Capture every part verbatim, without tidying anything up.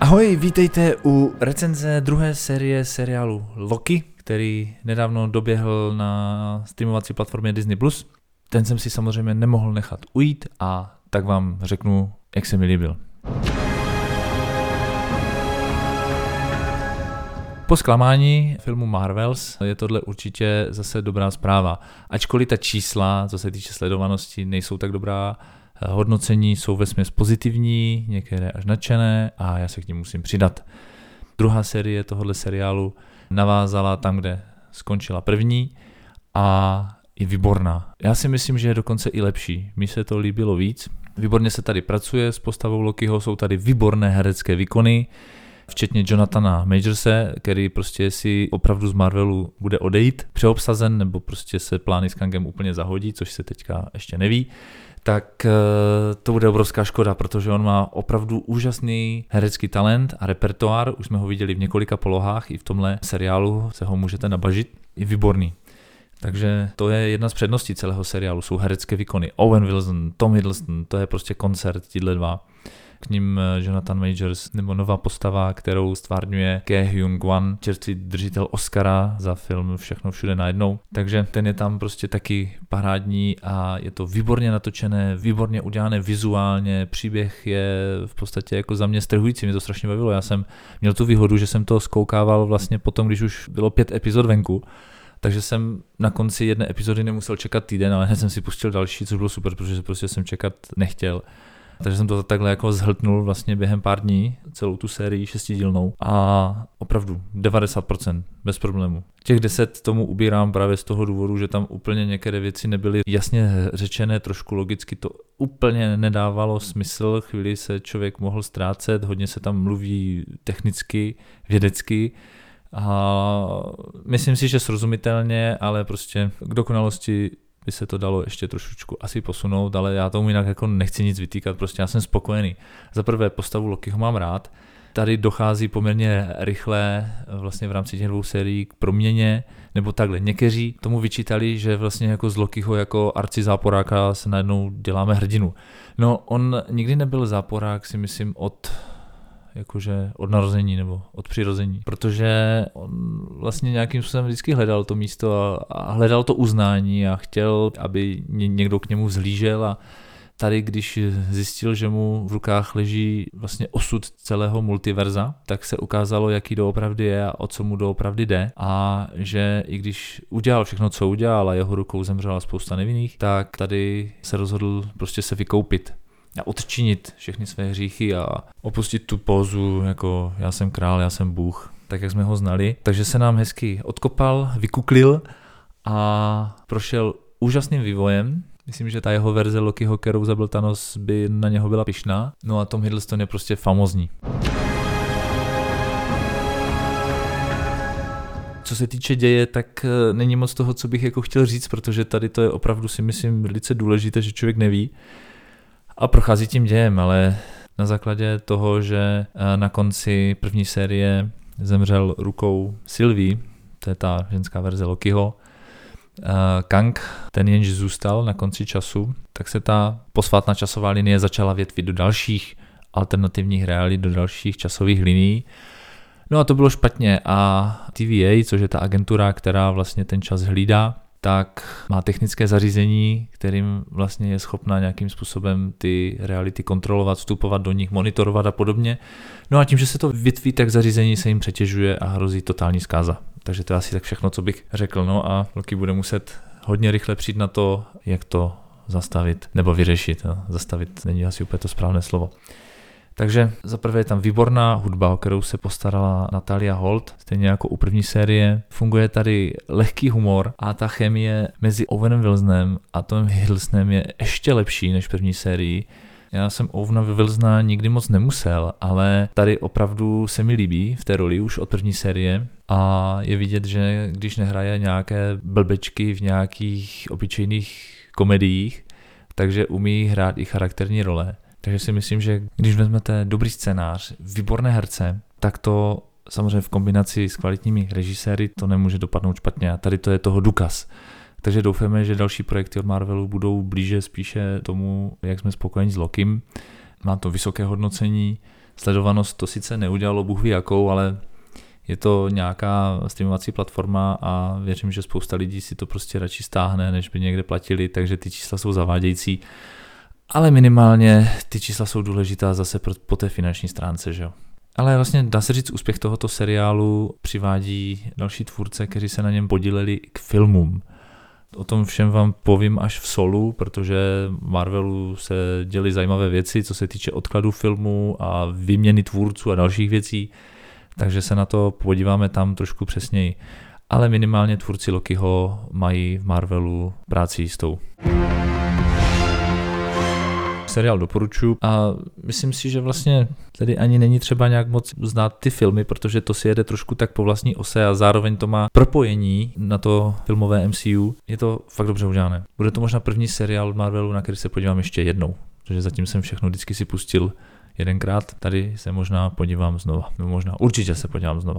Ahoj, vítejte u recenze druhé série seriálu Loki, který nedávno doběhl na streamovací platformě Disney plus. Ten jsem si samozřejmě nemohl nechat ujít a tak vám řeknu, jak se mi líbil. Po zklamání filmu Marvels je tohle určitě zase dobrá zpráva. Ačkoliv ta čísla, co se týče sledovanosti, nejsou tak dobrá, hodnocení jsou vesměs pozitivní, některé až nadšené a já se k nim musím přidat. Druhá série tohohle seriálu navázala tam, kde skončila první a je výborná. Já si myslím, že je dokonce i lepší. Mně se to líbilo víc. Výborně se tady pracuje s postavou Lokiho, jsou tady výborné herecké výkony, včetně Jonathana Majorse, který prostě si opravdu z Marvelu bude odejít, přeobsazen, nebo prostě se plány s Kangem úplně zahodí, což se teďka ještě neví. Tak to bude obrovská škoda, protože on má opravdu úžasný herecký talent a repertoár, už jsme ho viděli v několika polohách, i v tomhle seriálu se ho můžete nabažit, je výborný. Takže to je jedna z předností celého seriálu, jsou herecké výkony. Owen Wilson, Tom Hiddleston, to je prostě koncert, tíhle dva. K ním Jonathan Majors, nebo nová postava, kterou stvárňuje Ke Huy Quan, čerstvý držitel Oscara za film Všechno všude najednou. Takže ten je tam prostě taky parádní a je to výborně natočené, výborně udělané vizuálně, příběh je v podstatě jako za mě strhující, mě to strašně bavilo. Já jsem měl tu výhodu, že jsem to zkoukával vlastně potom, když už bylo pět epizod venku. Takže jsem na konci jedné epizody nemusel čekat týden, ale hned jsem si pustil další, což bylo super, protože prostě jsem čekat nechtěl. Takže jsem to takhle jako zhltnul vlastně během pár dní, celou tu sérii šestidílnou a opravdu devadesát procent bez problému. Těch deset tomu ubírám právě z toho důvodu, že tam úplně některé věci nebyly jasně řečené, trošku logicky to úplně nedávalo smysl, chvíli se člověk mohl ztrácet, hodně se tam mluví technicky, vědecky a myslím si, že srozumitelně, ale prostě k dokonalosti by se to dalo ještě trošičku asi posunout, ale já tomu jinak jako nechci nic vytýkat, prostě já jsem spokojený. Za prvé postavu Lokiho mám rád, tady dochází poměrně rychle vlastně v rámci těch dvou sérií k proměně, nebo takhle. Někteří tomu vyčítali, že vlastně jako z Lokiho jako arcizáporáka se najednou děláme hrdinu. No on nikdy nebyl záporák, si myslím, od jakože od narození nebo od přirození, protože on vlastně nějakým způsobem vždycky hledal to místo a, a hledal to uznání a chtěl, aby někdo k němu vzhlížel a tady, když zjistil, že mu v rukách leží vlastně osud celého multiverza, tak se ukázalo, jaký doopravdy je a o co mu doopravdy jde a že i když udělal všechno, co udělal a jeho rukou zemřela spousta nevinných, tak tady se rozhodl prostě se vykoupit a odčinit všechny své hříchy a opustit tu pózu jako já jsem král, já jsem bůh, tak jak jsme ho znali. Takže se nám hezky odkopal, vykuklil a prošel úžasným vývojem. Myslím, že ta jeho verze Lokiho, kterou zabil Thanos, by na něho byla pyšná. No a Tom Hiddleston je prostě famózní. Co se týče děje, tak není moc toho, co bych jako chtěl říct, protože tady to je opravdu, si myslím, velice důležité, že člověk neví a prochází tím dějem, ale na základě toho, že na konci první série zemřel rukou Sylvie, to je ta ženská verze Lokiho, Kang, ten jenž zůstal na konci času, tak se ta posvátná časová linie začala větvit do dalších alternativních realit, do dalších časových linií. No a to bylo špatně a T V A, což je ta agentura, která vlastně ten čas hlídá, tak má technické zařízení, kterým vlastně je schopná nějakým způsobem ty reality kontrolovat, vstupovat do nich, monitorovat a podobně. No a tím, že se to větví, tak zařízení se jim přetěžuje a hrozí totální zkáza. Takže to je asi tak všechno, co bych řekl. No a Loki bude muset hodně rychle přijít na to, jak to zastavit nebo vyřešit. No, zastavit není asi úplně to správné slovo. Takže zaprvé je tam výborná hudba, o kterou se postarala Natalia Holt, stejně jako u první série. Funguje tady lehký humor a ta chemie mezi Owenem Wilsonem a Tomem Hiddlestonem je ještě lepší než v první sérii. Já jsem Owena Wilsona nikdy moc nemusel, ale tady opravdu se mi líbí v té roli už od první série a je vidět, že když nehraje nějaké blbečky v nějakých obyčejných komediích, takže umí hrát i charakterní role. Takže si myslím, že když vezmete dobrý scénář, výborné herce, tak to samozřejmě v kombinaci s kvalitními režiséry to nemůže dopadnout špatně a tady to je toho důkaz. Takže doufáme, že další projekty od Marvelu budou blíže spíše tomu, jak jsme spokojeni s Lokim. má to vysoké hodnocení, sledovanost to sice neudělalo bůh ví jakou, ale je to nějaká streamovací platforma a věřím, že spousta lidí si to prostě radši stáhne, než by někde platili, takže ty čísla jsou zavádějící. Ale minimálně ty čísla jsou důležitá zase po té finanční stránce, že jo. Ale vlastně dá se říct, úspěch tohoto seriálu přivádí další tvůrce, kteří se na něm podíleli k filmům. O tom všem vám povím až v solu, protože Marvelu se děly zajímavé věci, co se týče odkladu filmu a výměny tvůrců a dalších věcí, takže se na to podíváme tam trošku přesněji. Ale minimálně tvůrci Lokiho mají v Marvelu práci jistou. Seriál doporučuji a myslím si, že vlastně tady ani není třeba nějak moc znát ty filmy, protože to si jede trošku tak po vlastní ose a zároveň to má propojení na to filmové M C U. Je to fakt dobře udělané. Bude to možná první seriál od Marvelu, na který se podívám ještě jednou, protože zatím jsem všechno vždycky si pustil jedenkrát. Tady se možná podívám znova. No možná, určitě se podívám znova.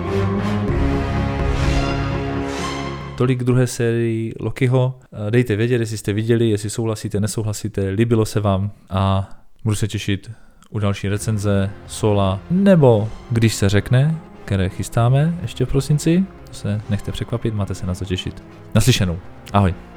Tolik k druhé sérii Lokiho. Dejte vědět, jestli jste viděli, jestli souhlasíte, nesouhlasíte, líbilo se vám a budu se těšit u další recenze Sola, nebo když se řekne, které chystáme ještě v prosinci, to se nechte překvapit, máte se na co těšit. Naslyšenou. Ahoj.